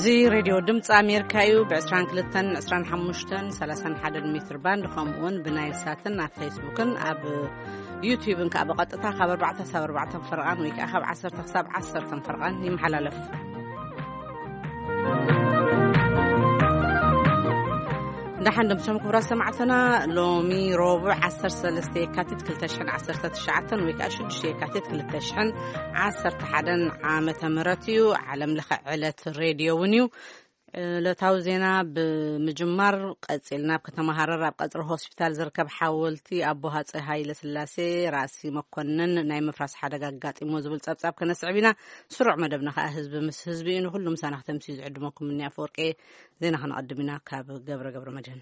زي راديو دمت أمريكايو بعشران كلتن عشران حمشتن سلسان حدد متر باند خامون بنايل ساتن على فيسبوكن أب يوتيوبن كأبقات أتاخب 4 فرقان ويك أخب 10 تخساب 10 فرقان يمحلالف نحن دمتم كبرى سمعتنا لومي ربع 10 سلسة كاتت كلتشحن 10 تشعتن ويك أشد شيء كاتت كلتشحن 10 حدن عامة مراتيو على ملخ علة الراديو ونيو لتوزينا بمجمر قصيلنا بكتما هرر بقصر هوسبيتال زركب حاولتي أبوها هاي لسلاسي راسي مكونن ناي مفراس حدا قاطيمو زبل صبصاب كنسعبينا سرع مدبنا حزب مس حزبي انه كلهم سنه تمسيز عدمكم مني افورقي زينا هنقدمنا كاب قبر مدن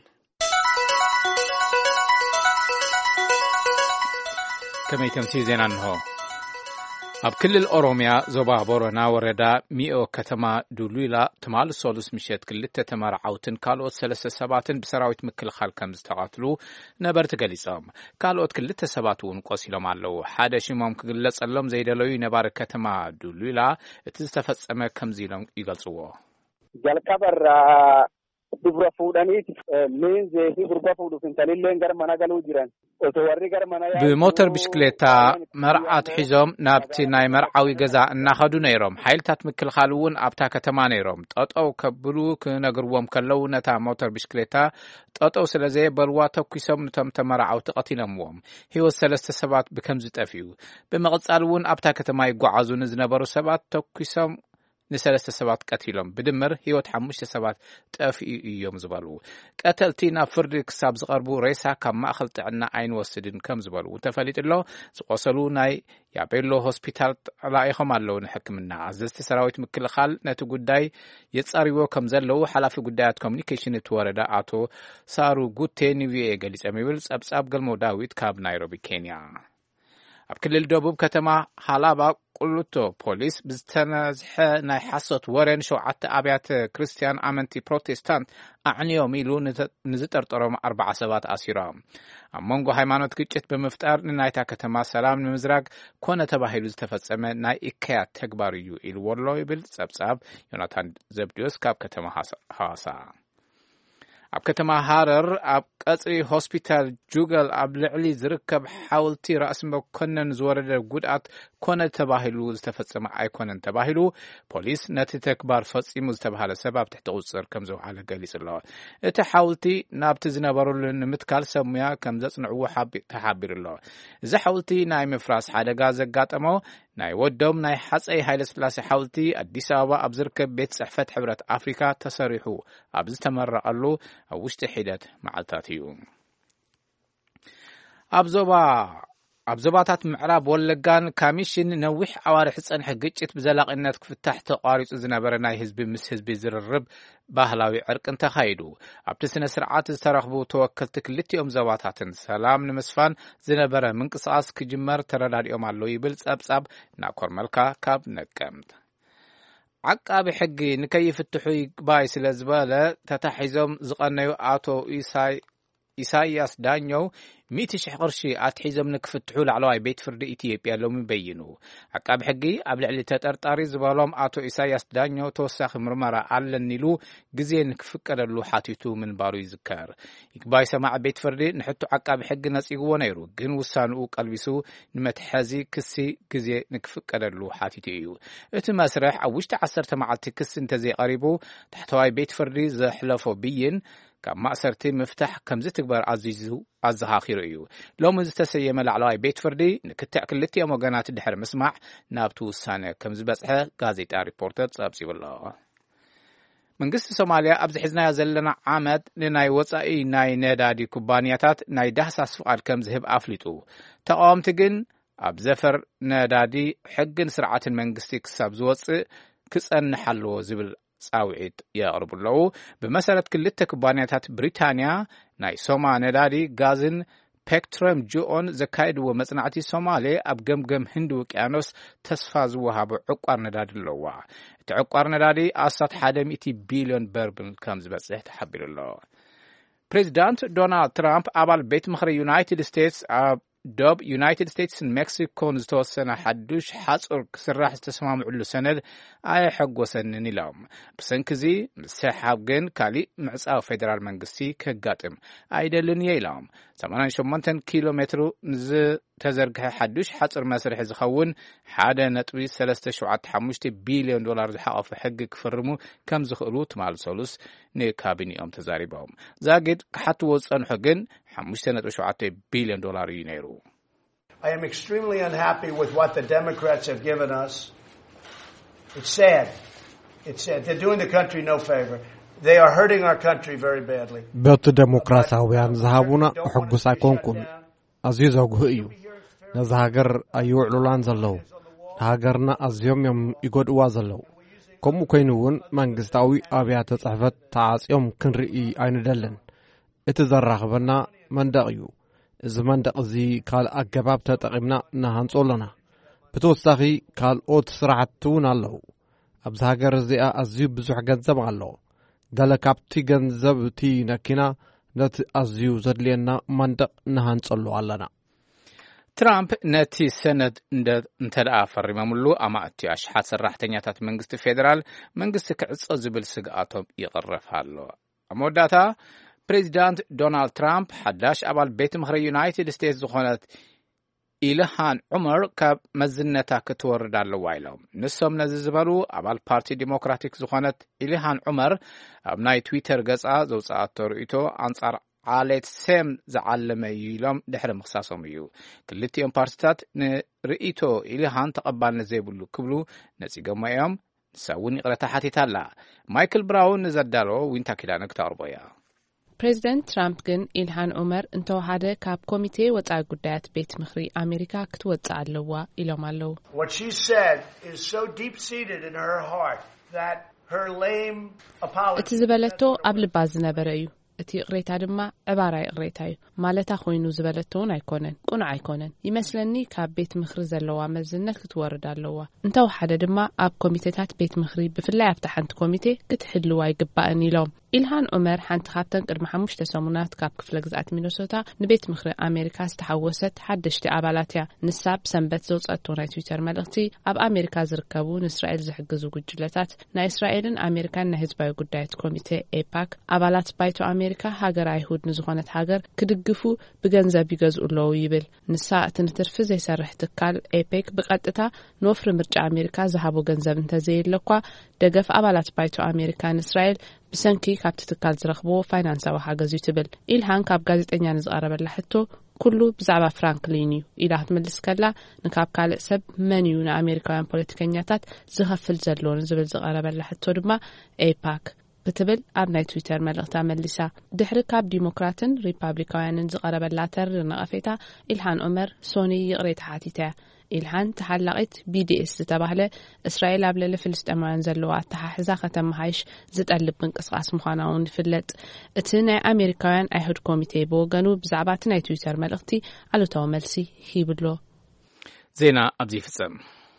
كما تمسيز زينا انه ኣብ ክልል ኦሮሚያ ዞባ ቦረና ወረዳ ሚኦ ከተማ ዱሉላ ተማል ሶሉስ ምሸት ክልተ ተመራዓውትን ካልኦት 3 ሰባትን ብሰራዊት ምክልኻል ከም ዝተቃትሉ ነበርት ገሊጾም ካልኦት ክልተ ሰባት ውን ቆሲሎም ኣለው ሓደ ሽሞም ክግለጸሎም ዘይደለዩ ነባር ከተማ ዱሉላ እቲ ዝተፈጸመ ከም ዚሎም ይገልጽዎ jalqabarra dubra fuudhanii leenze dubra fuudhu fintalilleen gar mana galuu jiran otowarri gar mana ብሞተር ብሽክሌታ መርዓት ሒዞም ናብቲ ናይ መርዓዊ ገዛ እናኸዱ ነይሮም ሓይልታት ምክልኻል እውን ኣብታ ከተማ ነይሮም ጠጠው ከብሉ ክነግርዎም ከለው ነታ ሞተር ብሽክሌታ ጠጠው ስለዘየበልዋ ተኩሶም ነቶም ተመርዓውቲ ቀቲሎምዎም ህይወት 3 ሰባት ብከምዚ ጠፊዩ ብመቕጻል እውን ኣብታ ከተማ ይጓዓዙ ዝነበሩ ሰባት ተኩሶም ንሰለስተ ሰባት ቀቲሎም ብድምር ህይወት 5 ሰባት ጠፊኡ እዮም ዝበሉ ቀተልቲና ፍርዲ ክሳብ ዝቀርቡ ሬሳ ካብ ማእኸል ጥዕና ኣይንወስድን ከም ዝበሉ ተፈሊጥሎ ዝቆሰሉ ናይ ያቤሎ ሆስፒታል ላይኹም ኣለው ንሕክምና ኣዘዝቲ ሰራዊት ምክልኻል ነቲ ጉዳይ የጻሪዎ ከም ዘለው ሓላፊ ጉዳያት ኮሙኒኬሽን ተወረዳ አቶ ሳሩ ጉቴ ኒቪኤ ገሊጾም ይብል ጸብጻብ ገልሞ ዳዊት ካብ ናይሮቢ ኬንያ ኣብ ክልል ደቡብ ከተማ ሃላባ ቁልቶ ፖሊስ ብዝተነዝሐ ናይ ሓሶት ወሬን 7 ኣብያተ ክርስቲያን ኣመንቲ ፕሮቴስታንት ኣዕንዮም ኢሉ ንዝጠርጠሮም 40 ሰባት ኣሲሮም ኣብ መንጎ ሃይማኖት ግጭት ብምፍጣር ንናይታ ከተማ ሰላም ንምዝራግ ኮነ ተባሂሉ ዝተፈጸመ ናይ ኢካያ ተግባር እዩ ኢሉ ወሎ ይብል ጸብጻብ ዮናታን ዘብዲዮስ ካብ ከተማ ሐዋሳ ኣብ ከተማ ሃረር ኣብ ቀጽሪ ሆስፒታል ጁገል ኣብ ልዕሊ ዝርከብ ሓወልቲ ራስ መኮነን ዝወረደ ጉድኣት ኮነ ተባሂሉ ዝተፈጸመ ኣይኮነን ተባሂሉ ፖሊስ ነቲ ተግባር ፈጺሙ ዝተባሃለ ሰብ ትሕቲ ቁጽር ከም ዘውሓለ ገሊጽሎ እቲ ሓወልቲ ናብቲ ዝነበሩሉ ንምትካል ሰሙያ ከም ዘጽንዕዎ ተሓቢሩሎ እዚ ሓወልቲ ናይ ምፍራስ ሓደጋ ዘጋጠሞ ናይ ወዶም ናይ ሓጸይ ሃይለ ስላሴ ሓወልቲ አዲስ አበባ ኣብ ዝርከብ ቤት ጽሕፈት ሕብረት አፍሪካ ተሰሪሑ ኣብ ዝተመረቀሉ ኣብ ውሽጢ ሒደት መዓልታት እዩ ኣብ ዞባታት ምዕራብ ወለጋን ካሚሽን ነዊሕ ኣዋርሕ ጸንሐ ግጭት ብዘላቂነት ክፍታሕ ተቋሪጹ ዝነበረ ናይ ህዝቢ ምስ ህዝቢ ዝርርብ ባህላዊ ዕርቅን ተኻይዱ ኣብቲ ስነ ስርዓት ዝተረኽቡ ተወከልቲ ክልቲኦም ዞባታትን ሰላም ንምስፋን ዝነበረ ምንቅስቓስ ክጅመር ተረዳዲኦም ኣለው ይብል ጸብጻብ ናኮር መልካ ካብ ነቀምት ዓቃቢ ሕጊ ንከይፍትሑ ይግባይ ስለ ዝበለ ተታሒዞም ዝቐነዩ አቶ ኢሳያስ ዳኘው 100,000 ቅርሺ ኣትሒዞም ንክፍትሑ ላዕለዋይ ቤት ፍርዲ ኢትዮጵያ ሎሚ በይኑ ዓቃቢ ሕጊ ኣብ ልዕሊ ተጠርጣሪ ዝበሎም አቶ ኢሳያስ ዳኘው ተወሳኺ ምርመራ ኣለኒ ኢሉ ግዜ ንክፍቀደሉ ሓቲቱ ምንባሩ ይዝከር ይግባይ ሰማዕ ቤት ፍርዲ ንሕቱ ዓቃቢ ሕጊ ነጺግዎ ነይሩ ግን ውሳንኡ ቀልቢሱ ንመትሐዚ ክሲ ግዜ ንክፍቀደሉ ሓቲቱ እዩ እቲ መስርሕ ኣብ ውሽጢ 10 መዓልቲ ክሲ እንተዘይቀሪቡ ታሕተዋይ ቤት ፍርዲ ዘሕለፎ ብይን ካብ ማእሰርቲ ምፍታሕ ከምዚ ትግበር ኣዘኻኺሩ እዩ ሎሚ ዝተሰየመ ላዕለዋይ ቤት ፍርዲ ንክትዕ ክልቲኦም ወገናት ድሕሪ ምስማዕ ናብቲ ውሳነ ከም ዝበጽሐ ጋዜጣ ሪፖርተር ጸብጺብሎ መንግስቲ ሶማልያ ኣብ ዝሕዝናዮ ዘለና ዓመት ንናይ ወጻኢ ናይ ነዳዲ ኩባንያታት ናይ ዳህሳስ ፍቃድ ከም ዝህብ ኣፍሊጡ ተቃወምቲ ግን ኣብ ዘፈር ነዳዲ ሕግን ስርዓትን መንግስቲ ክሳብ ዝወጽእ ክጸንሕ ኣለዎ ዝብል ጻውዒት ያቀርቡለው በመሰረት ክልተ ኩባንያታት ብሪታንያ ናይ ሶማ ነዳዲ ጋዝን ፔክትረም ጁኦን ዘካይድዎ መጽናዕቲ ሶማሌ ኣብ ገምገም ህንዲ ውቅያኖስ ተስፋ ዝወሃቡ ዕቋር ነዳዲ ኣለዋ እቲ ዕቋር ነዳዲ ኣሳት 100 ቢልዮን በርብል ከም ዝበጽሕ ተሓቢሩሎ ፕሬዚዳንት ዶናልድ ትራምፕ ኣባል ቤት ምክሪ ዩናይትድ ስቴትስ ኣብ ዶብ ዩናይትድ ስቴትስን ሜክሲኮን ዝተወሰነ ሓዱሽ ሓጹር ክስራሕ ዝተሰማምዑሉ ሰነድ ኣይሐጎሰንን ኢሎም ብሰንኪዚ ምስሓብ ግን ካሊእ ምዕጻው ፌደራል መንግስቲ ከጋጥም ኣይደልን እየ ኢሎም 88 ኪሎ ሜትር ዝተዘርግሐ ሓዱሽ ሓጹር መስርሒ ዝኸውን 1.375 ቢልዮን ዶላር ዝሓቐፈ ሕጊ ክፍርሙ ከም ዝኽእሉ ትማል ሰሉስ ንካቢኔኦም ተዛሪቦም ዛጊድ ክሓትዎ ዝጸንሑ ግን 5.7 ቢልዮን ዶላር እዩ ነይሩ I am extremely unhappy with what the Democrats have given us. It's sad. They're doing the country no favor. They are hurting our country very badly. بيت ديمقراطيان ذهبونا حقوس أكونكم عزيز أجهيو نزهجر أيوع لولان زلوا هاجرنا أزيوم يوم يقود وازلوا كم كينون منجستاوي أبيات صحفت تعاس يوم كنرئي عين دلن اتزرع بنا من دقيو زمان دقزي قال أجباب تتقمنا نهان صولنا بتوستخي قال أوت سرعتون الله أبزهجر زي أزيو بزح جنزب الله قال كابتي جنزب تي نكنا نت أزيو زدلينا مندق نهان صلوا علنا ትራምፕ ነቲ ሰነድ እንተደኣ ፈሪመምሉ ኣማእቲ ኣሽሓት ሰራሕተኛታት መንግስቲ ፌደራል መንግስቲ ክዕጾ ዝብል ስግኣቶም ይቕረፍ ኣሎ ኣመወዳታ ፕሬዚዳንት ዶናልድ ትራምፕ ሓዳሽ ኣባል ቤት ምኽሪ ዩናይትድ ስቴትስ ዝኾነት ኢልሃን ዑመር ካብ መዝነታ ክትወርድ ኣለዋ ኢሎም ንሶም ነዚ ዝበሉ ኣባል ፓርቲ ዲሞክራቲክ ዝኾነት ኢልሃን ዑመር ኣብ ናይ ትዊተር ገጻ ዘውፅኣቶ ርእይቶ ኣንጻር ዓሌት ሰም ዝዓለመ ኢሎም ድሕሪ ምኽሳሶም እዩ ክልቲኦም ፓርቲታት ንርእይቶ ኢልሃን ተቐባልነት ዘይብሉ ክብሉ ነፂጎም እዮም ንሳ እውን ይቕረታ ሓቲታ ኣላ ማይክል ብራውን ንዘዳለዎ ዊንታ ኪዳነ ክተቕርቦ እያ ፕሬዚደንት ትራምፕ ግን ኢልሃን ዑመር እንተወሓደ ካብ ኮሚቴ ወጻኢ ጉዳያት ቤት ምኽሪ ኣሜሪካ ክትወፅእ ኣለዋ ኢሎም ኣለው What she said is so deep-seated in her heart that her lame apology እቲ ዝበለቶ ኣብ ልባ ዝነበረ እዩ እቲ ቅሬታ ድማ ዕባራይ ቅሬታ እዩ ማለታ ኮይኑ ዝበለቶውን ኣይኮነን ቁኑዕ ኣይኮነን ይመስለኒ ካብ ቤት ምኽሪ ዘለዋ መዝነት ክትወርድ ኣለዋ እንተወሓደ ድማ ኣብ ኮሚቴታት ቤት ምኽሪ ብፍላይ ኣብታ ሓንቲ ኮሚቴ ክትሕልዋ ይግባእን ኢሎም ኢልሃን ዑመር ሓንቲ ካብተን ቅድሚ 5 ሰሙናት ካብ ክፍለ ግዝኣት ሚነሶታ ንቤት ምኽሪ ኣሜሪካ ዝተሓወሰት ሓደሽቲ ኣባላት እያ ንሳ ብሰንበት ዘውፅአቶ ናይ ትዊተር መልእኽቲ ኣብ ኣሜሪካ ዝርከቡ ንእስራኤል ዝሕግዙ ጉጅለታት ናይ እስራኤልን ኣሜሪካን ናይ ህዝባዊ ጉዳያት ኮሚቴ ኤፓክ ኣባላት ባይቶ ኣሜሪካ ሃገር ኣይሁድ ንዝኾነት ሃገር ክድግፉ ብገንዘብ ይገዝኡ ኣለዉ ይብል ንሳ እቲ ንትርፊ ዘይሰርሕ ትካል ኤፔክ ብቐጥታ ንወፍሪ ምርጫ ኣሜሪካ ዝሃቦ ገንዘብ እንተዘይየለኳ ደገፍ ኣባላት ባይቶ ኣሜሪካ ንእስራኤል ብሰንኪ ካብቲ ትካል ዝረኽቦ ፋይናንሳዊ ሓገዝ እዩ ትብል ኢልሃን ካብ ጋዜጠኛ ንዝቐረበላ ሕቶ ኩሉ ብዛዕባ ፍራንክሊን እዩ ኢላ ክትመልስ ከላ ንካብ ካልእ ሰብ መን እዩ ንኣሜሪካውያን ፖለቲከኛታት ዝኸፍል ዘሎን ዝብል ዝቐረበላ ሕቶ ድማ ኤፓክ ክትብል ኣብ ናይ ትዊተር መልእኽታ መሊሳ ድሕሪ ካብ ዲሞክራትን ሪፓብሊካውያንን ዝቐረበላ ተር ነቐፌታ ኢልሃን ዑመር ሶኒ ይቕሬታ ሓቲታ ኢልሃን ተሓላቂት BDS ዝተባህለ እስራኤል ኣብ ልዕሊ ፍልስጤማውያን ዘለዋ ኣተሓሕዛ ከተመሓይሽ ዝጠልብ ምንቅስቃስ ምዃና እውን ይፍለጥ እቲ ናይ ኣሜሪካውያን ኣይሁድ ኮሚቴ ብወገኑ ብዛዕባ እቲ ናይ ትዊተር መልእኽቲ ኣሉታዊ መልሲ ሂብሎ ዜና ኣብዚ ይፍጸም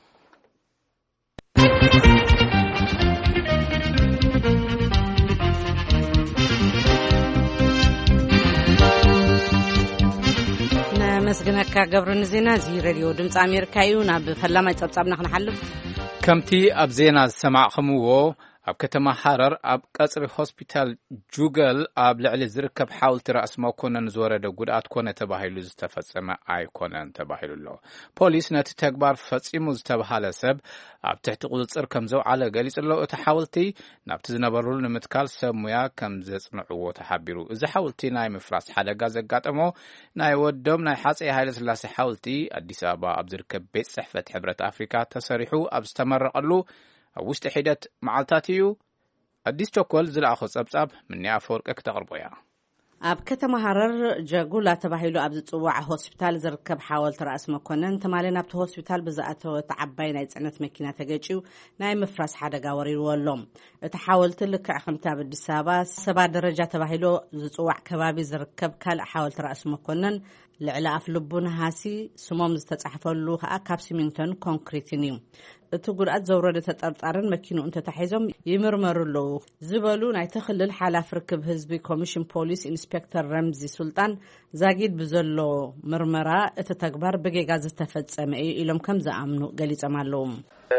مسجنك قبرن زينا زي راديو دمص أمريكا يونا بفلما يتصبصبنا خنحلف كمتي أب زينا سمع خموه أب كتما حرر أب قصر هوسبيتال جوجل أب لعل زركب حاولت رأس ما كنا نزوره دو قدعات كونه تباهيلو زتفصم أي كونه تباهيلو له بوليس نتي تكبار فصيمو زتباهاله سب أب تحت قدر كمزو على قليس الله تحاولتي نبت زنبرول نمتكال سمويا كمز صنعو تحبيرو إذا حاولتي ناي مفراس حلقة زقاتمو ناي ودوم ناي حاصي هايل سلاسي حاولتي أديس أبا أب زركب بيت صحفة حبرة أفريقيا تصريحو أب استمر قالو وشت حدت معلتاتيو أديس توكل زلعخو صبصب مني أفورك أكتغربويا أب كتما هرر جاقولا تباهيلو أب زتصوع هوسبيتال زركب حاولت رأس مكونن تمالين أبت هوسبيتال بزاعته تعبين يتعنت مكينة تجيو ناي مفرس حدا قاوري واللوم تحاولت لك عخمتها بالدسابة 7 درجات تباهيلو زتصوع كبابي زركب كال حاولت رأس مكونن لعلا أفلبون هاسي سموم زتتصحفوا له كابسيمنتون كونكريتينيو እትጉርአት ዘውረደ ተጠርጣርን መኪኑ እንተታሒዞም ይምርመሩለው ዝበሉ ናይ ተኽልል ሓላፍ ርክብ ህዝቢ ኮሚሽን ፖሊስ ኢንስፔክተር ረምዚ ሱልጣን ዛጊድ ብዘሎ ምርመራ እቲ ተግባር በጌጋ ዝተፈጸመ እዩ ኢሎም ከም ዝኣምኑ ገሊጾም ኣለዉ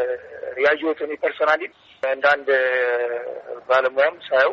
ያዩትን ፐርሰናሊ እንዳንድ ባለሙያም ሳይው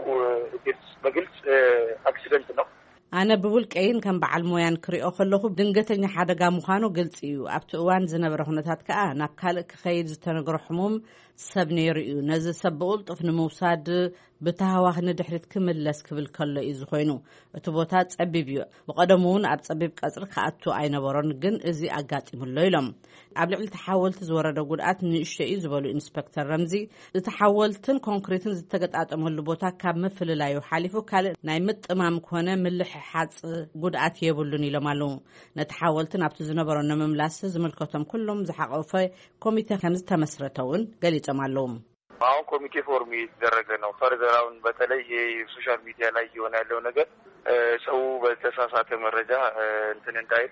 በግልጽ አክሲደንት ነው ኣነ ብውልቀይን ከም በዓል ሞያን ክሪኦ ከለኹ ድንገተኛ ሓደጋ ምዃኑ ግልጽ እዩ ኣብቲ እዋን ዝነበረ ኩነታት ከዓ ናብ ካልእ ክኸይድ ዝተነገሮ ሕሙም ሰብ ነይሩ እዩ ነዚ ሰብ ብቕልጡፍ ንምውሳድ ብተሃዋኽ ንድሕሪት ክምለስ ክብል ከሎ እዩ ዝኾይኑ እቲ ቦታ ጸቢብ እዩ ብቐደሙ እውን ኣብ ጸቢብ ቀጽሪ ከኣቱ ኣይነበሮን ግን እዚ ኣጋጢሙሎ ኢሎም ኣብ ልዕሊ ተሓወልቲ ዝወረደ ጉድኣት ንእሽቶ እዩ ዝበሉ ኢንስፔክተር ረምዚ እቲ ሓወልትን ኮንክሪትን ዝተገጣጠመሉ ቦታ ካብ ምፍልላዩ ሓሊፉ ካልእ ናይ ምጥማም ኮነ ምልሕሓጽ ጉድኣት የብሉን ኢሎም ኣለዉ ነቲ ሓወልትን ኣብቲ ዝነበሮ ንምምላስ ዝምልከቶም ኩሎም ዝሓቐፈ ኮሚቴ ከም ዝተመስረተውን ገሊጾም ኣለዉ አሁን ኮሚቴ ፎርም ይደረገ ነው ፈርዘራውን በተለይ የሶሻል ሚዲያ ላይ የሆነ ያለው ነገር ሰው በተሳሳተ መረጃ እንትን እንዳይ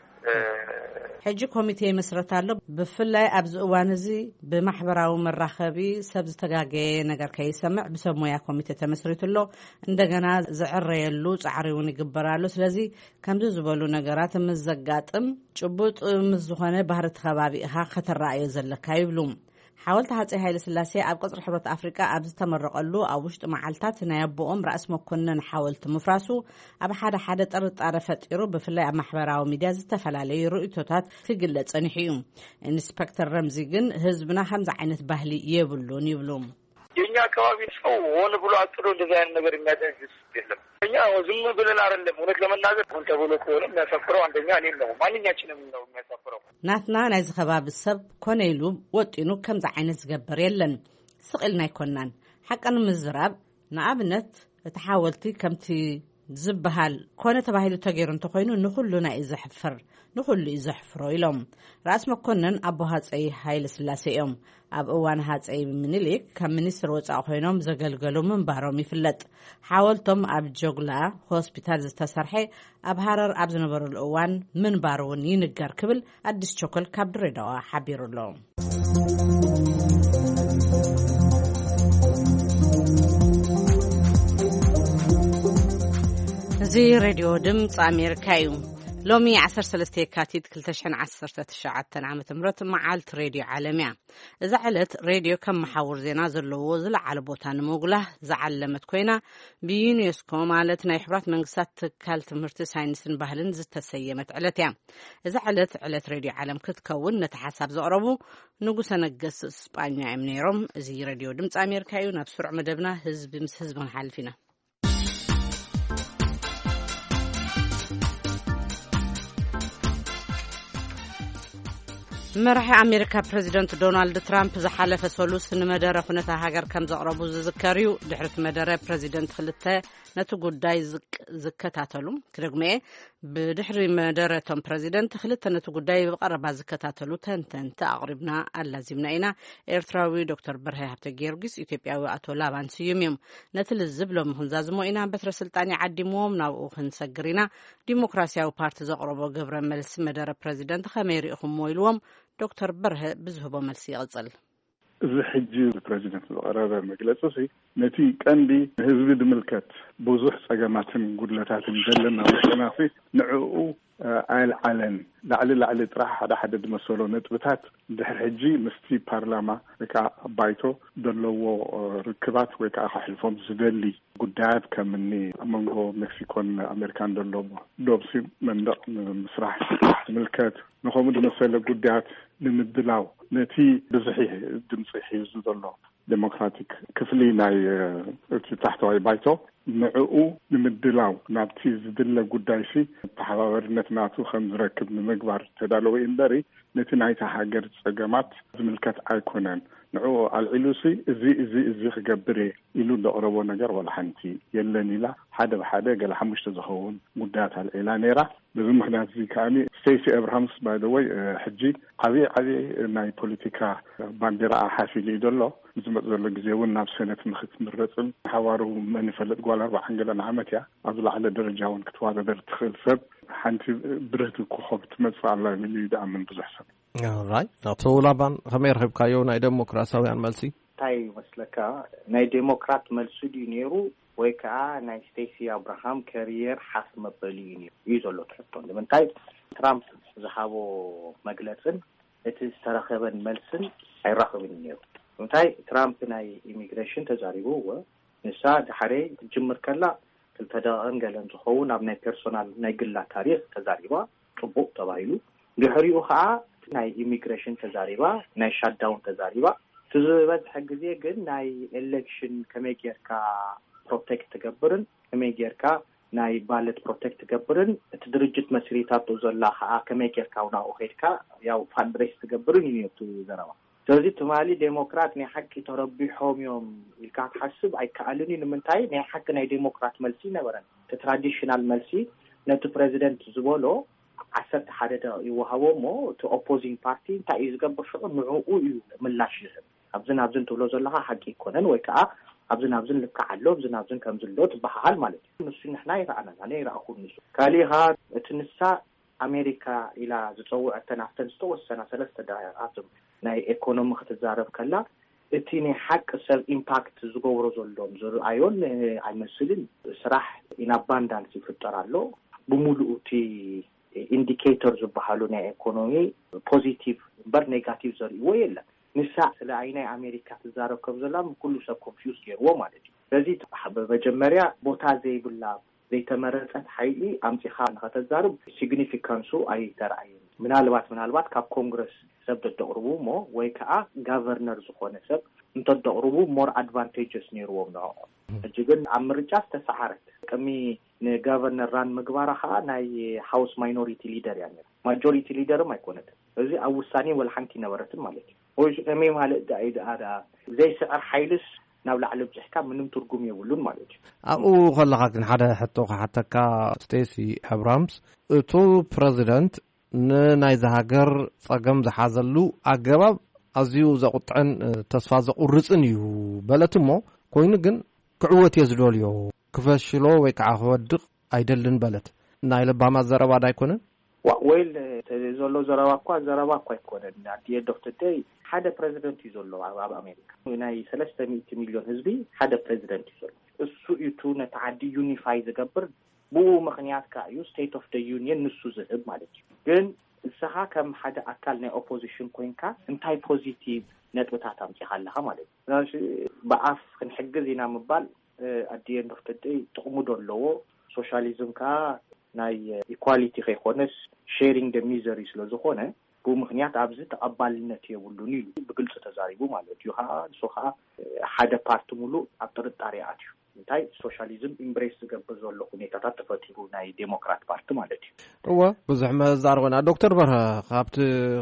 ሕጂ ኮሚቴ ይመስረታሉ ብፍላይ ኣብዚ እዋን እዚ ብማሕበራዊ መራኸቢ ሰብ ዝተጋገየ ነገር ከይሰምዕ ብሰብ ሞያ ኮሚቴ ተመስሪቱሎ እንደገና ዝዕረየሉ ጻዕሪውን ይግበራሉ ስለዚ ከምዚ ዝበሉ ነገራት ምዘጋጥም ጭቡጥ ምዝኾነ ባህሪ ተኸባቢ ኢኻ ከተራእዮ ዘለካ ይብሉ ሓወልቲ ሃፀይ ሃይለ ስላሴ ኣብ ቀጽሪ ሕብረት ኣፍሪቃ ኣብ ዝተመረቐሉ ኣብ ውሽጢ መዓልታት ናይ ኣቦኦም ራእስ መኮነን ሓወልቲ ምፍራሱ ኣብ ሓደ ጥርጣረ ፈጢሩ ብፍላይ ኣብ ማሕበራዊ ሚድያ ዝተፈላለዩ ርእይቶታት ክግለጽ ጸኒሑ እዩ ኢንስፔክተር ረምዚ ግን ህዝብና ከምዚ ዓይነት ባህሊ የብሉን ይብሉ የኛ አካባቢ ሰው ሆነ ብሎ አጥሮ እንደዛ አይነት ነገር የሚያደርግ የለም እኛ ዝም ብለን አይደለም እውነት ለመናገር ሆነ ተብሎ ከሆነ የሚያሳፍረው አንደኛ እኔም ነው ማንኛችንም ነው የሚያሳፍረው ናትና ናይ ዝኸባቢ ሰብ ኮነይሉ ወጢኑ ከምዚ ዓይነት ዝገበር የለን ስቕልና ይኮናን ሓቀን ምዝራብ ንኣብነት እቲ ሓወልቲ ከምቲ ዝበሃል ኮነ ተባሂሉ ተገይሩ እንተኮይኑ ንኹሉ ናይ ዝሕፍር ንኹሉ ይዘሕፍሮ ኢሎም ራስ መኮነን ኣቦ ሃፀይ ሃይለ ስላሴ እዮም ኣብ እዋን ሃፀይ ምኒልክ ከም ሚኒስትር ወፃኢ ኮይኖም ዘገልገሉ ምንባሮም ይፍለጥ ሓወልቶም ኣብ ጆግላ ሆስፒታል ዝተሰርሐ ኣብ ሃረር ኣብ ዝነበረሉ እዋን ምንባር እውን ይንገር ክብል ኣዲስ ቾኮል ካብ ድሬዳዋ ሓቢሩሎ እዚ ሬድዮ ድምፂ ኣሜሪካ እዩ ሎሚ 13 የካቲት 2019 ዓመተ ምህረት መዓልቲ ሬድዮ ዓለምያ እዛ ዕለት ሬድዮ ከም መሓውር ዜና ዘለዎ ዝለዓለ ቦታ ንምጉላህ ዝዓለመት ኮይና ብዩኔስኮ ማለት ናይ ሕብራት መንግስታት ትካል ትምህርቲ ሳይንስን ባህልን ዝተሰየመት ዕለት እያ እዛ ዕለት ሬድዮ ዓለም ክትከውን ነቲ ሓሳብ ዘቕረቡ ንጉሰ ነገስት እስጳኛ እዮም ነይሮም እዚ ሬድዮ ድምፂ ኣሜሪካ እዩ ናብ ስሩዕ መደብና ህዝቢ ምስ ህዝቢ ንሓልፍ ኢና መራሒ ኣሜሪካ ፕሬዚደንት ዶናልድ ትራምፕ ዝሓለፈ ሰሉስ ንመደረ ኩነታ ሃገር ከም ዘቕረቡ ዝዝከር እዩ ድሕሪት መደረ ፕሬዚደንት ክልተ ነቲ ጉዳይ ዝከታተሉ ክደግመየ ብድሕሪ መደረቶም ፕሬዚደንት ክልተ ነቲ ጉዳይ ብቐረባ ዝከታተሉ ተንተንቲ ኣቕሪብና ኣላዚምና ኢና ኤርትራዊ ዶክተር በርሀ ሃብተ ጊዮርጊስ ኢትዮጵያዊ ኣቶ ላባን ስዩም እዮም ነቲ ልዝብ ሎሚ ክንዛዝሞ ኢና በትረ ስልጣን ዓዲሞም ናብኡ ክንሰግር ኢና ዲሞክራሲያዊ ፓርቲ ዘቕረቦ ግብረ መልሲ መደረ ፕሬዚደንት ከመይ ርኢኹምዎ ኢልዎም ዶክተር በርሀ ብዝህቦ መልሲ ይቕጽል እዚ ሕጂ ፕሬዚደንት ዝቐረበ መግለፂ ነቲ ቀንዲ ህዝቢ ድምልከት ብዙሕ ፀገማትን ጉድለታትን ዘለና ወናፊ ንዕኡ ኣይልዓለን ላዕሊ ጥራሕ ሓደ ድመሰሎ ነጥብታት ድሕሪ ሕጂ ምስቲ ፓርላማ ወይ ከዓ ባይቶ ዘለዎ ርክባት ወይ ከዓ ክሕልፎም ዝደሊ ጉዳያት ከምኒ መንጎ ሜክሲኮን ኣሜሪካን ዘለዎ ዶብሲ መንደቕ ምስራሕ ትምልከት ንኸምኡ ድመሰለ ጉዳያት ንምድላው ነቲ ብዙሕ ድምፂ ሒዙ ዘሎ ዴሞክራቲክ ክፍሊ ናይ እቲ ታሕተዋይ ባይቶ ንዕኡ ንምድላው ናብቲ ዝድለ ጉዳይሲ ተሓባበርነት ናቱ ከም ዝረክብ ንምግባር ተዳለወ እምበሪ ነቲ ናይታ ሃገር ፀገማት ዝምልከት ኣይኮነን ንዕኡ ኣልዒሉሲ እዚ ክገብር ኢሉ ዘቕረቦ ነገር ወላ ሓንቲ የለን ኢላ ሓደ ብሓደ ገለ 5 ዝኸውን ጉዳያት ኣልዒላ ነይራ በዚ ምክንያት እዚ ከዓኒ ስቴሲ ኤብርሃምስ ባይ ዘ ወይ ሕጂ ዓብይ ናይ ፖለቲካ ባንዴራ ሓፊሉ እዩ ዘሎ زمت زلو جزيون ناب سنة مخت مرتل حوارو من يفلت قوال 4 حنقلن عمت يا أضل على درجة ونكتواذا در تخيل سب حانتي برهت الكوخوب تمدفع الله اللي يدعم من بزحسن راي نطو لابان خمير خبكايو ناي ديموكراساوي عن ملسي تاي مسلكا ناي ديموكرات ملسو دينيرو ويكا ناي ستيسي أبراهام كارير حسم بليني يزولو تحطون لمن تاي ترامب زحابو مجلسن اتسترخبن ملسن أي رخبن نيرو እንታይ ትራምፕ ናይ ኢሚግሬሽን ተዛሪቡ ንሳ ድሓሬ ጅምር ከላ ተደቀን ገለን ዝኸውን ኣብ ናይ ፐርሶናል ናይ ግላ ታሪኽ ተዛሪባ ጥቡቅ ተባሂሉ ድሕሪኡ ከዓ ናይ ኢሚግሬሽን ተዛሪባ ናይ ሻትዳውን ተዛሪባ ትዝበዝሐ ግዜ ግን ናይ ኤሌክሽን ከመይ ጌርካ ፕሮቴክት ትገብርን ከመይ ጌርካ ናይ ባለት ፕሮቴክት ትገብርን እቲ ድርጅት መስሪታት ዘላ ከዓ ከመይ ጌርካ ናኡ ኸይድካ ያው ፋንድሬስ ትገብርን ይነቱ ዘረባ ስለዚህ ትማሊ ዴሞክራት ናይ ሓቂ ተረቢሖም እዮም ኢልካ ትሓስብ ኣይከኣልኒ ንምንታይ ናይ ሓቂ ናይ ዴሞክራት መልሲ ነበረን ትራዲሽናል መልሲ ነቲ ፕሬዚደንት ዝበሎ 11 ይወሃቦሞ እቲ ኦፖዚንግ ፓርቲ እንታይ እዩ ዝገብር ሽዑ ንዕኡ እዩ ምላሽ ይህብ ኣብዝን ትብሎ ዘለኻ ሓቂ ይኮነን ወይ ከዓ ኣብዝን ልክዓሎ ኣብዝን ከም ዘሎ ትበሃል ማለት እዩ ንሱ ንሕና ይረኣና ኣነ ይረኣኹ ንሱ ካሊኻ እቲ ንሳ ኣሜሪካ ኢላ ዝፀውዕ ተናፍተን ዝተወሰና 3 ደቂቃት ናይ ኢኮኖሚ ክትዛረብ ከላ እቲ ናይ ሓቂ ሰብ ኢምፓክት ዝገብሮ ዘሎም ዝርኣዮን ኣይመስልን ስራሕ ኢን አባንዳንስ ይፍጠር ኣሎ ብሙሉእ እቲ ኢንዲኬተር ዝበሃሉ ናይ ኢኮኖሚ ፖዚቲቭ በር ኔጋቲቭ ዘርእይዎ የለን ንሳ ስለ ናይ ኣሜሪካ ትዛረብ ከም ዘላ ኩሉ ሰብ ኮንፊውዝ ገይርዎ ማለት እዩ ስለዚህ በመጀመሪያ ቦታ ዘይብላ ዘይተመረፀት ሓይሊ ኣምፂኻ ንኸተዛርብ ሲግኒፊካንሱ ኣይተረኣየን ምናልባት ካብ ኮንግረስ ሰብ ተደቅርቡ ሞ ወይ ከዓ ጋቨርነር ዝኾነ ሰብ እንተደቅርቡ ሞር አድቫንቴጅስ ነይርዎም ነው እጅግን ኣብ ምርጫ ተሰዓረት ቀሚ ንጋቨርነር ራን ምግባራ ከዓ ናይ ሃውስ ማይኖሪቲ ሊደር ያነ ማጆሪቲ ሊደርም ኣይኮነት እዚ ኣብ ውሳኔ ወልሓንቲ ነበረትን ማለት እዩ ወይ ከመይ ማለት ዳይዳዳ ዘይስዕር ሓይልስ ናብ ላዕሊ ብዝሕካ ምንም ትርጉም የብሉን ማለት እዩ ኣብኡ ከለኻ ግን ሓደ ሕቶ ሓተካ ስቴሲ አብራምስ እቱ ፕሬዚደንት ንናይ ሃገር ጸገም ዝሓዘሉ ኣገባብ ኣዝዩ ዘቁጥዕን ተስፋ ዘቁርፅን እዩ በለትሞ ኮይኑ ግን ክዕወት የዝደልዮ ክፈሽሎ ወይ ከዓ ክወድቕ ኣይደልን በለት ናይ ለባማ ዘረባ ዳይኮነን ወይል ዘሎ ዘረባ እኳ ኣይኮነን ኣት ኤንድ ኦፍ ዘ ዴይ ሓደ ፕሬዚደንት እዩ ዘሎ ኣብ ኣሜሪካ ናይ 300 ሚሊዮን ህዝቢ ሓደ ፕሬዚደንት እዩ ዘሎ እሱ እዩ ነተዓዲ ዩኒፋይ ዝገብር ብኡ ምክንያት ከዓ እዩ ስቴት ኦፍ ዘ ዩኒየን ንሱ ዝህብ ማለት እዩ ግን እስኻ ከም ሓደ ኣካል ናይ ኦፖዚሽን ኮይንካ እንታይ ፖዚቲቭ ነጥብታት ኣምፂኻ ኣለኻ ማለት እዩ ብኣፍ ክንሕግዝ ኢና ምባል ኣት ኤንድ ኦፍ ዘ ዴይ ጥቕሙ ኣለዎ ሶሻሊዝም ከዓ ናይ ኢኳሊቲ ከይኮነስ ሼሪንግ ደ ሚዘሪ ስለዝኾነ ብኡ ምክንያት ኣብዚ ተቐባልነት የብሉን ኢሉ ብግልፂ ተዛሪቡ ማለት እዩ ከዓ ሓደ ፓርቲ ሙሉእ ኣብ ጥርጣሬ ኣትዩ እንታይ ሶሻሊዝም ኢምብሬስ ዝገብር ዘሎ ሁኔታታት ተፈቲሩ ናይ ዴሞክራት ፓርቲ ማለት እዩ ብዙሕ መዛረበና ዶክተር በርሀ ካብቲ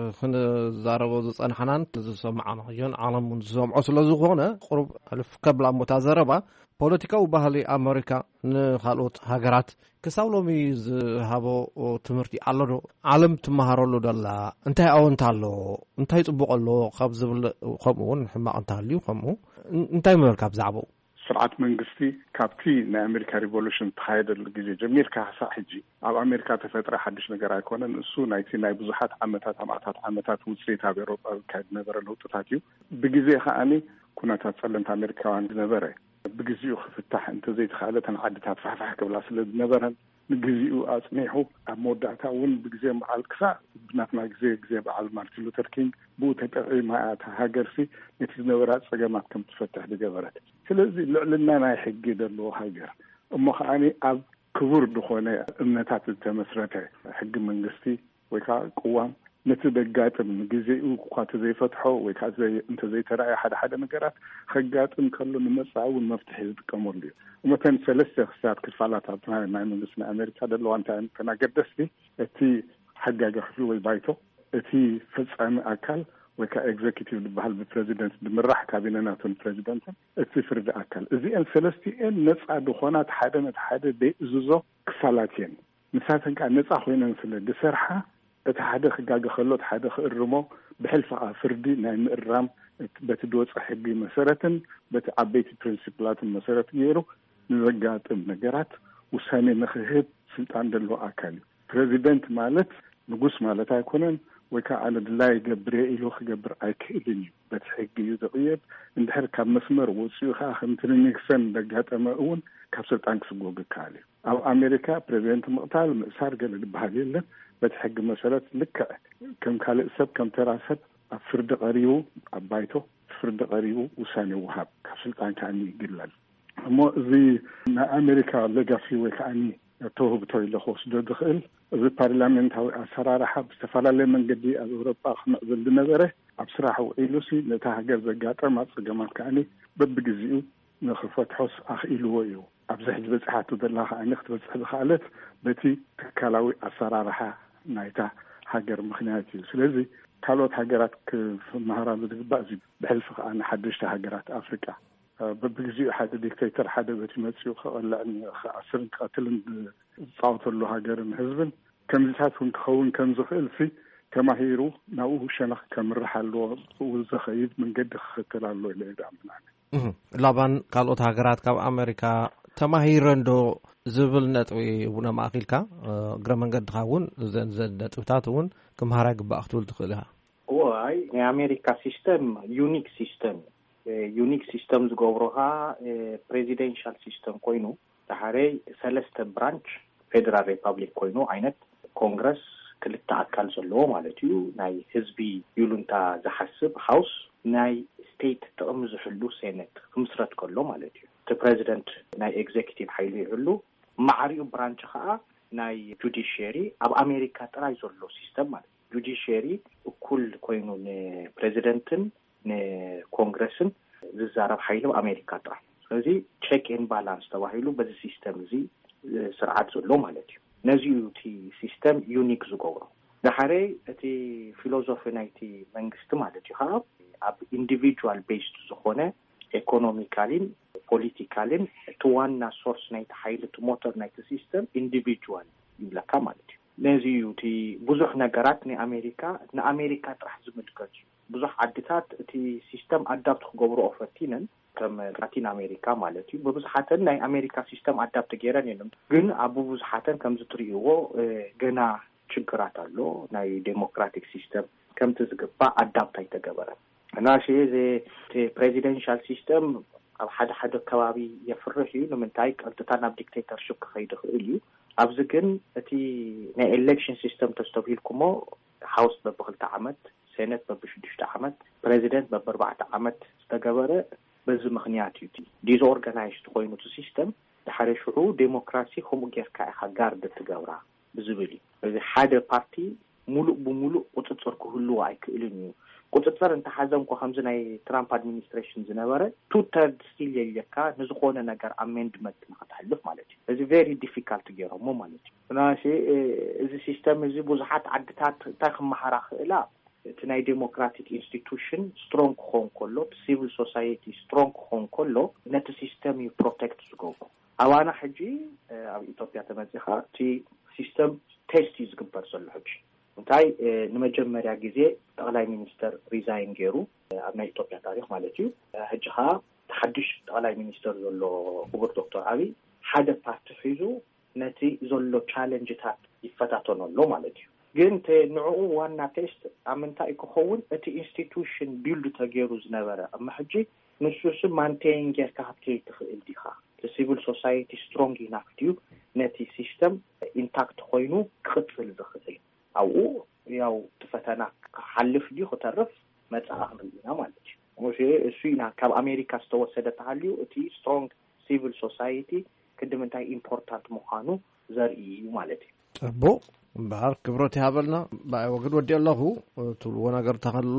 ክንዛረቦ ዝፀንሐናን ዝሰማዓና ዮን ዓለሙን ዝሰምዖ ስለዝኾነ ቁሩብ ኣልፍ ከብላ ሞታ ዘረባ ፖለቲካዊ ባህሊ ኣሜሪካ ንኻልኦት ሃገራት ክሳብ ሎሚ ዝሃቦ ትምህርቲ ኣሎ ዶ ዓለም ትመሃረሉ ደላ እንታይ ኣወንታ ኣሎ እንታይ ፅቡቅ ኣሎ ካብ ዝብል ከምኡውን ሕማቕ እንተሃልዩ ከምኡ እንታይ ምበልካ ብዛዕባኡ ስርዓት መንግስቲ ካብቲ ናይ ኣሜሪካ ሪቮሉሽን ተኻየደሉ ግዜ ጀሚርካ ሓሳብ ሕጂ ኣብ ኣሜሪካ ተፈጥረ ሓድሽ ነገር ኣይኮነን እሱ ናይቲ ናይ ብዙሓት ዓመታት ውፅኢት ኣብ ኤውሮጳ ካይድ ነበረ ለውጥታት እዩ ብግዜ ከዓኒ ኩነታት ፀለምቲ ኣሜሪካውያን ዝነበረ ብግዚኡ ክፍታሕ እንተዘይተኻእለተን ዓድታት ፋሕፋሕ ክብላ ስለ ዝነበረን ንግዚኡ ኣፅኒሑ ኣብ መወዳእታ እውን ብግዜ በዓል ክሳብ ብናትና ግዜ በዓል ማርቲን ሉተር ኪንግ ብኡ ተጠቒማ እታ ሃገርሲ ነቲ ዝነበራ ፀገማት ከም ትፈትሕ ዝገበረት ስለዚ ልዕልና ናይ ሕጊ ዘለዎ ሃገር እሞ ከዓኒ ኣብ ክቡር ዝኾነ እምነታት ዝተመስረተ ሕጊ መንግስቲ ወይ ከዓ ቅዋም ነቲ ደጋጥም ግዜኡ እኳ ተዘይፈትሖ ወይ ከዓ እንተዘይተረኣየ ሓደ ነገራት ከጋጥም ከሎ ንመጻውን መፍትሒ ዝጥቀመሉ እዩ እመተን ሰለስተ ክሳት ክፋላት ኣብ ናይ መንግስቲ ናይ ኣሜሪካ ደለዋ እንታይ ተናገደስቲ እቲ ሓጋጋ ክፍሊ ወይ ባይቶ እቲ ፈጻሚ ኣካል ወይ ከዓ ኤግዜኪቲቭ ዝበሃል ብፕሬዚደንት ድምራሕ ካቢነናቱን ፕሬዚደንትን እቲ ፍርዲ ኣካል እዚአን ሰለስቲአን ነፃ ድኾናት ሓደ ደይእዝዞ ክፋላት እየን ንሳተን ከዓ ነፃ ኮይነን ስለ ዝሰርሓ እቲ ሓደ ክጋገ ከሎ እቲ ሓደ ክእርሞ ብሕልፊ ፍርዲ ናይ ምእራም بتدوس حقي مسارة بتعبيت برنسبلات مسارة غيره نزقات النجارات وساني نخهب سلطان دلو أكالي بريزيدنت مالت نقص مالت هيكونن وكأن لا يجبر إله يجبر أكيدني بتحقي يزقيب إندحر كمسمر وسيخا خمتني نكسن دقات أماون كبسط أنكس جوج كالي أو أمريكا بريزيدنت مقتال مسار قال بهاليله بتحق مسارة لك كم كالي سب كم تراسب فرد قريو عبايته فرد قريو وساني وهاب كسلطان كأني قلال أما زي أمريكا لقى في وكأني توه بتوي لخوص دخل زي برلمان هاو أسرارها بستفعل من قدي أوروبا خمس ذل نظره أبصراحة وإيلوسي نتاهجر زجاجة ما تجمع كأني ببجزيو نخفت حس أخ إلويو أبزح بس حتى دلها أنخت بس خالد بتي كلاوي أسرارها نايتا حجر مخناتي سلزي كالوت حجرات مهارات بتبازي بحلف أنا حدشت حجرات أفريقيا ببجزي حد ديكتاتور حد بتمسيو خلا أن أسرن قتلن صوت له هاجرن حزبن كم زاتهم تخون كم زخيل في كما هيرو ناوه شنخ كم رحلوا وزخيد من قد ختلالو إلى دامنا لابان قالوا هاجرات كاب أمريكا تماهيرندو زبل نتوي ونا ما أخيلك قرمن قد خاون زن نتوتاتون كم هراج بأختول تخلها واي أمريكا سيستم يونيك سيستم يونيك سيستمز غوروها بريزيدنشال سيستم كوينو تحري ثلاثة برانش فيدرال ريبابليك كوينو عينت كونغرس كلتا أكال زلو مالتيو ناي حزبي يولونتا زحسب هاوس ناي ستيت تأمز حلو سينت خمسرات كله مالتيو تبريزيدنت ناي اكزيكتيف حيلي حلو معريو برانش خاء ناي جوديشيري أب أمريكا تراي زلو سيستم مالتيو جوديشيري وكل كوينو بريزيدنتن كونغرسن زارب حيلو أمريكا ترى ስለዚህ ቼክ ኤንድ ባላንስ ተባሂሉ በዚህ ሲስተም እዚ ስርዓት ዘሎ ማለት እዩ ነዚ ዩቲ ሲስተም ዩኒክ ዝገብሮ ዳሕረ እቲ ፊሎሶፊ ናይቲ መንግስቲ ማለት እዩ ካብ ኣብ ኢንዲቪጁዋል ቤዝድ ዝኾነ ኢኮኖሚካሊን ፖለቲካሊን እቲ ዋና ሶርስ ናይቲ ሓይሊ እቲ ሞተር ናይቲ ሲስተም ኢንዲቪጁዋል ይብለካ ማለት እዩ ነዚ ዩቲ ብዙሕ ነገራት ንኣሜሪካ ጥራሕ ዝምልከት እዩ ብዙሕ ዓድታት እቲ ሲስተም ኣዳፕት ክገብሮ ኦፈርቲነን ከም ላቲን አሜሪካ ማለት እዩ በብዙሓተን ናይ አሜሪካ ሲስተም አዳፕት ገይረን የለም ግን ኣብ ብዙሓተን ከም ዝትሪእዎ ገና ችግራት ኣሎ ናይ ዴሞክራቲክ ሲስተም ከም ትዝግባ አዳፕት ኣይተገበረን እና ሸዚ ፕሬዚደንሻል ሲስተም ኣብ ሓደ ከባቢ የፍርህ እዩ ንምንታይ ቀጥታ ናብ ዲክቴተርሺፕ ክኸይድ ይኽእል እዩ ኣብዚ ግን እቲ ናይ ኤሌክሽን ሲስተም ተስተብሂልኩሞ ሃውስ በብክልተ ዓመት ሴኔት በብ6 ዓመት ፕሬዚደንት በብ4 ዓመት ዝተገበረ በዚ ምክንያት እዩ ዲስኦርጋናይዝድ ኮይኑ እቲ ሲስተም ድሕሪ ሽዑ ዴሞክራሲ ከምኡ ጌርካ ኢኻ ጋርድ ትገብራ ብዝብል እዩ ሓደ ፓርቲ ሙሉእ ብሙሉእ ቁፅፅር ክህልዎ ኣይክእልን እዩ ቁፅፅር እንተሓዘምኮ ከምዚ ናይ ትራምፕ ኣድሚኒስትሬሽን ዝነበረ ቱ-ተርድ ስቲል የልየካ ንዝኾነ ነገር ኣሜንድመንት ንክትሕልፍ ማለት እዩ እዚ ቬሪ ዲፊካልት ገይሮሞ ማለት እዩ ናሽ እዚ ሲስተም እዚ ብዙሓት ዓድታት እንታይ ክመሃራ ክእላ እቲ ናይ ዴሞክራቲክ ኢንስቲትዩሽን ስትሮንግ ክኾን ከሎ ሲቪል ሶሳይቲ ስትሮንግ ክኾን ከሎ ነቲ ሲስተም ዩ ፕሮቴክት ዝገብሮ ኣዋና ሕጂ ኣብ ኢትዮጵያ ተመፂኻ እቲ ሲስተም ቴስት ዝግበር ዘሎ ሕጂ እንታይ ንመጀመርያ ግዜ ጠቅላይ ሚኒስተር ሪዛይን ገይሩ ኣብ ናይ ኢትዮጵያ ታሪክ ማለት እዩ ሕጂ ኸ ተሓድሽ ጠቅላይ ሚኒስተር ዘሎ ክቡር ዶክተር ኣብይ ሓደ ፓርቲ ሒዙ ነቲ ዘሎ ቻሌንጅታት ይፈታተነሎ ማለት እዩ ግን ንዕኡ ዋና ቴስት ኣምንታይ ክኸውን እቲ ኢንስቲትዩሽን ቢልድ ተገይሩ ዝነበረ ኣብ ሕጂ ንሱስ ማንቴን ጌርካ ክትከይድ ትኽእል ዲኻ ሲቪል ሶሳይቲ ስትሮንግ ኢናፍ ድዩ ነቲ ሲስተም ኢንታክት ኮይኑ ክቅፅል ዝኽእል ኣብኡ ያው ትፈተና ክሓልፍ ድዩ ክተርፍ መፅኣኽ ንሪና ማለት እዩ እሱ ኢና ካብ ኣሜሪካ ዝተወሰደ ተሃልዩ እቲ ስትሮንግ ሲቪል ሶሳይቲ ክድምንታይ ኢምፖርታንት ምዃኑ ዘርኢ እዩ ማለት እዩ ፅቡቅ እምበኣር ክብረት ይሃበልና ብኣይ ወግድ ወዲ ኣለኹ ትብልዎ ነገር ተኸሎ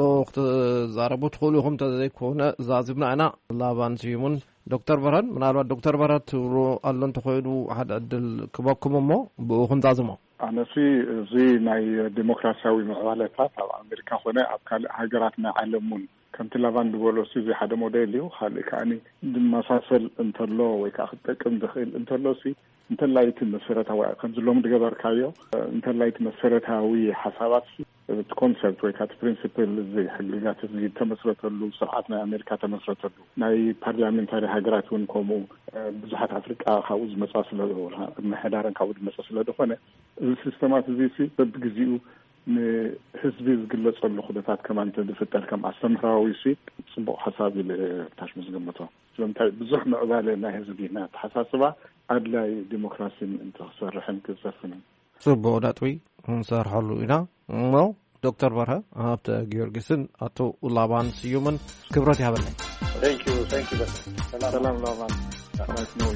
ክትዛረቡ ትኽእሉ ኢኹም ተዘይኮነ ዛዚብና ኢና ላባን ስዩምን ዶክተር በረን ምናልባት ዶክተር በረት ትብሎ ኣሎ እንተኮይኑ ሓደ ዕድል ክበኩም እሞ ብኡ ክንዛዝሞ ኣነሲ እዚ ናይ ዴሞክራሲያዊ ምዕባለታት ኣብ ኣሜሪካ ኮነ ኣብ ካልእ ሃገራት ናይ ዓለም እውን ከምቲ ላባን ዝበሎሲ እዚ ሓደ ሞዴል እዩ ካልእ ከዓኒ ዝመሳሰል እንተሎ ወይ ከዓ ክጠቅም ዝኽእል እንተሎሲ እንተላይት መሰረታዊ ከንዝሎም ድገበርካዮ እንተላይት መሰረታዊ ሐሳባት ኮንሰፕት ወይ ካት ፕሪንሲፕል ዘይ ሕግጋት ዘይ ተመስረተሉ ስርዓትና አሜሪካ ተመስረተሉ ናይ ፓርላሜንታሪ ሀገራት ወን ኮሙ ብዙሓት አፍሪካ ካውዝ መጻስለ መሐዳረን ካውዝ መጻስለ ደኾነ ሲስተማት ዘይ በብግዚኡ ህዝብ ዝግለጸሉ ኹደታት ከማንተ ድፍጠር ከም አስተምራዊ ጽቡቅ ሐሳብ ታሽ መዝገመቶ ስለምታይ ብዙሕ ምዕባለ ናይ ህዝብና ተሐሳስባ አድላይ ዲሞክራሲን እንተሰርሕን ክዘፍን ጽቡቅ ዳጥዊ እንሰርሐሉ ኢና ነው ዶክተር በርሀ ሀብተ ጊዮርጊስን አቶ ኡላባን ስዩምን ክብረት ያበላይ Thank you ሰላም ላባን ሰላም ነው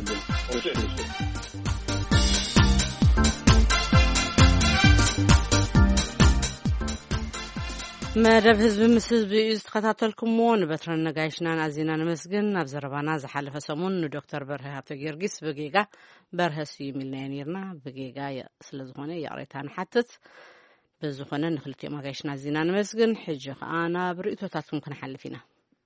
መደብ ህዝብ ምስ ህዝቢ ዝተከታተልኩምዎ ንበትረን ነጋይሽናን አዚና ነመስግን ናብ ዘረባና ዝሓለፈ ሰሙን ዶክተር በርሀ ሀብተ ጊዮርጊስ በጌጋ በርሀ ስዩም ኢልና ነርና በጌጋ ስለዝኾነ ያቅሬታ ንሓትት በዝኾነ ንክልቲኦም ነጋይሽና አዚና ነመስግን ሕጂ ከዓ ናብ ርእቶታትኩም ክንሓልፍ ኢና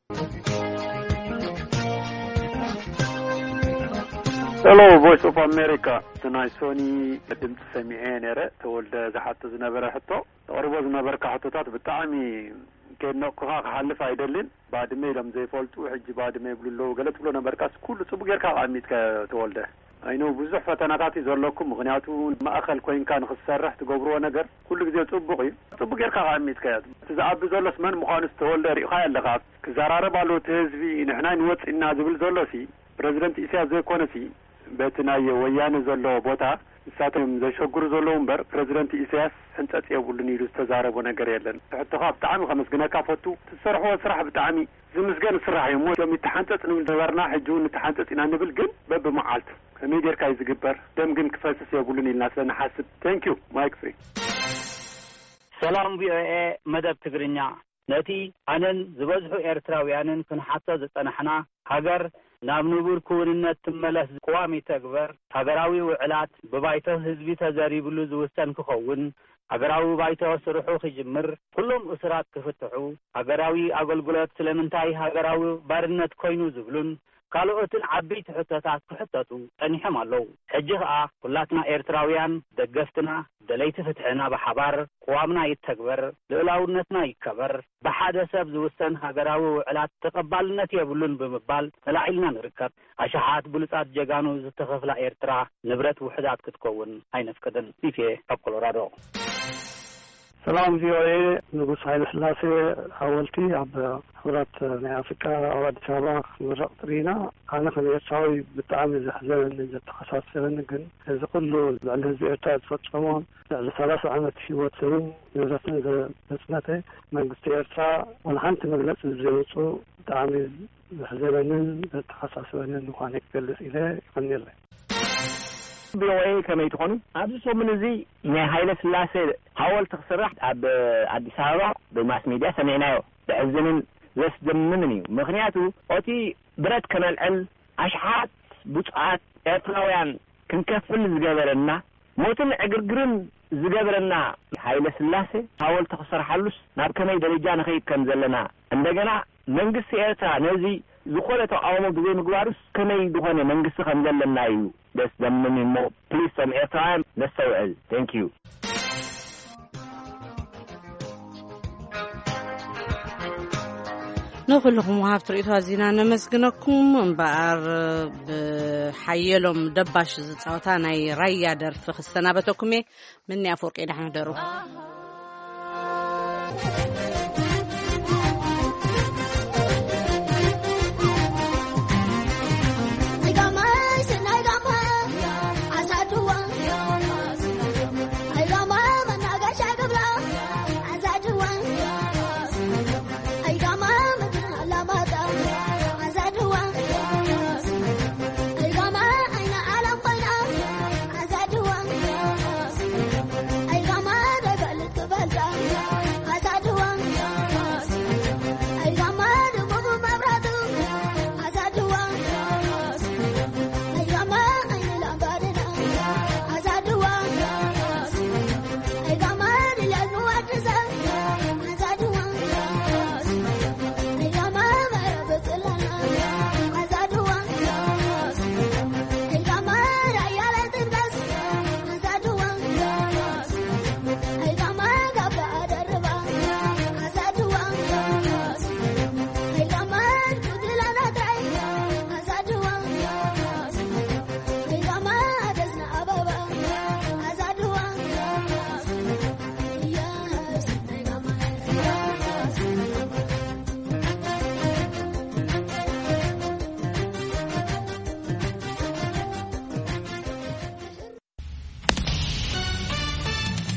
Hello, Voice of America. Tonight, Sony ድምጽ ሰሚዐ ነረ ተወልደ ዝሓተ ዝነበረ ሕቶ ተቀሪቦ ዝነበረ ካሕቶታት ብጣዕሚ ከነቆኻ ክሓልፍ አይደልን ባድመ ኢሎም ዘይፈልጡ ሕጂ ባድመ ይብሉሎ ገለት ብሎ ነበርካስ ኩሉ ጽቡቅ ጌርካ ዓሚት ከተወልደ አይኖ ብዙሕ ፈተናታት ይዘለኩም ምክንያቱ ማእኸል ኮይንካ ንክሰርሕ ትገብርዎ ነገር ኩሉ ግዜ ጽቡቅ እዩ ጽቡቅ ጌርካ ዓሚት ከያት ትዛዓቢ ዘሎስ መን ምዃኑስ ተወልደ ሪእኻ ያለኻ ክዘራረባሉ ህዝቢ ንሕና ንወፅና ዝብል ዘሎሲ ፕሬዚደንት ኢሳያስ ዘይኮነሲ በትናየ ወያነ ዘሎ ቦታ እሳቶም ዘሸጉሩ ዘሎ እምበር ፕሬዚደንት ኢሳያስ ህንጸት የብሉን ኢሉ ተዛረቦ ነገር የለን ሕቶኻ ብጣዕሚ ከመስግነካ ፈቱ ትሰርሕዎ ስራሕ ብጣዕሚ ዝምስገን ስራሕ እዩ ሞቶም ይተሓንጸጽ ንነበርና ሕጂ ንተሓንጸጽ ኢና ንብል ግን በብመዓልት ከመይ ጌርካ እዩ ዝግበር ደም ግን ክፈስስ የብሉን ኢልና ስለንሓስብ ቴንክ ዩ ማይክ ፍሪ ሰላም ቪኦኤ መደብ ትግርኛ ነቲ ኣነን ዝበዝሑ ኤርትራውያንን ክንሓቶ ዝጸናሕና ሃገር ናብ ንቡር ክውንነት ትመለስ ቋሚ ተግበር ሃገራዊ ውዕላት ብባይቶ ህዝቢ ተዘሪብሉ ዝውሰን ክኸውን ሃገራዊ ባይቶ ስርሑ ክጅምር ኩሎም እስራት ክፍትሑ ሃገራዊ አገልግሎት ስለምንታይ ሃገራዊ ባርነት ኮይኑ ዝብሉን ካልኦትን ዓበይቲ ሕቶታት ክሕተቱ ጠኒሖም ኣለው ሕጂ ከዓ ኩላትና ኤርትራውያን ደገፍትና ደለይቲ ፍትሕና ብሓባር ቋምና ይተግበር ልዕላውነትና ይከበር ብሓደ ሰብ ዝውሰን ሃገራዊ ውዕላት ተቀባልነት የብሉን ብምባል ተላዒልና ንርከብ ኣሽሓት ብሉጻት ጀጋኑ ዝተኸፍላ ኤርትራ ንብረት ውሕዳት ክትከውን ኣይነፍቅድን ኢፌ ኣብ ኮሎራዶ ሰላም ቪኦኤ ንጉስ ኃይለ ስላሴ ሓወልቲ ኣብ ሕብረት ናይ አፍሪካ ኣብ አዲስ አበባ ምረቕ ጥሪና ኣነ ከም ኤርትራዊ ብጣዕሚ ዘሕዘነኒ ዘተኸሳሰበኒ ግን እዚ ኩሉ ልዕሊ ህዝቢ ኤርትራ ዝፈፀሞ ልዕሊ 30 ዓመት ሂወት ሰብን ንብረትን ዘፅነተ መንግስቲ ኤርትራ ወላ ሓንቲ መግለፂ ዘውፅኡ ብጣዕሚ ዘሕዘነንን ዘተኸሳሰበንን ምዃነ ክገልጽ ኢለ ይቀኒለ ቪኦኤ ከመይ ትኾኑ ኣብዚ ሰሙን እዚ ናይ ኃይለ ስላሴ ሓወልቲ ክስራሕ ኣብ አዲስ አበባ ብማስ ሚድያ ሰሚዕናዮ ዘሕዝንን ዘስደምምን እዩ ምክንያቱ እቲ ብረት ከመልዕል ኣሽሓት ቡፅዓት ኤርትራውያን ክንከፍል ዝገበረና ሞትን ዕግርግርን ዝገበረና ኃይለ ስላሴ ሓወልቲ ክስራሓሉስ ናብ ከመይ ደረጃ ንኸይድ ከም ዘለና እንደገና መንግስቲ ኤርትራ ነዚ ዝኾነ ተቃውሞ ግዜ ምግባሩስ ከመይ ዝኾነ መንግስቲ ከም ዘለና እዩ ደስ ደምኒ ሞ ፕሊዝ some ኤርትራውያን ነስተውዕል ቴንክ ዩ نخلكم وهاب تريتوا زينا نمسجنكم بار بحيلهم دباش زتصاوتانا رايا درف خستنا بتوكمي مني افورق اذا حنا درو